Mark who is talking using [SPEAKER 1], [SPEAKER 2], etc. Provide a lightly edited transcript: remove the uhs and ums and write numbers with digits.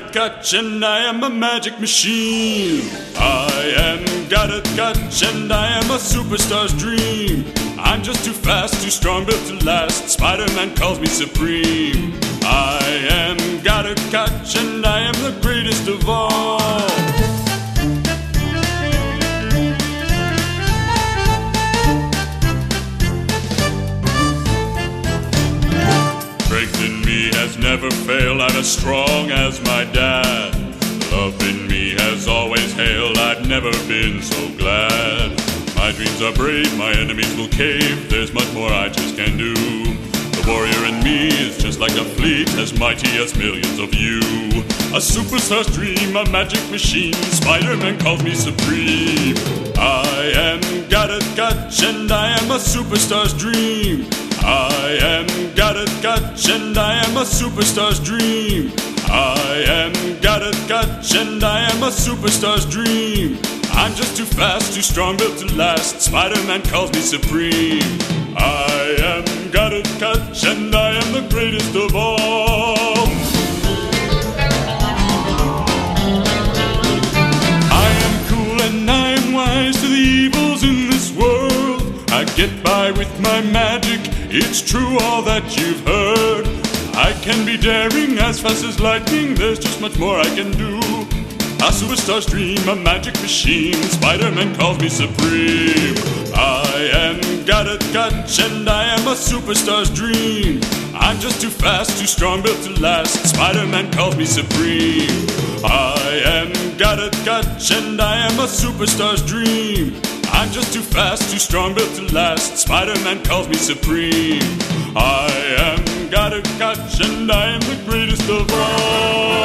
[SPEAKER 1] it catch and I am a magic machine. I am got it catch and I am a superstar's dream. I'm just too fast, too strong, built to last. Spider-Man calls me supreme. I am got it catch and I am the greatest of all. Strength in me has never failed, I'm as strong as my dad. Love in me has always hailed, I've never been so glad. My dreams are brave, my enemies will cave, there's much more I just can't do. The warrior in me is just like a fleet, as mighty as millions of you. A superstar's dream, a magic machine, Spider-Man calls me supreme. I am got it catch and I am a superstar's dream. I am got it catch and I am a superstar's dream. I am got it catch and I am a superstar's dream. I'm just too fast, too strong, built to last. Spider-Man calls me supreme. I am got it catch and I am the greatest of all. I am cool and I am wise to the evils in this world. I get by with my magic, it's true all that you've heard. I can be daring, as fast as lightning, there's just much more I can do. A superstar's dream, a magic machine, Spider-Man calls me supreme. I am got it catch and I am a superstar's dream. I'm just too fast, too strong, built to last. Spider-Man calls me supreme. I am got it catch and I am a superstar's dream. I'm just too fast, too strong, built to last. Spider-Man calls me supreme. I am got it catch and I am the greatest of all.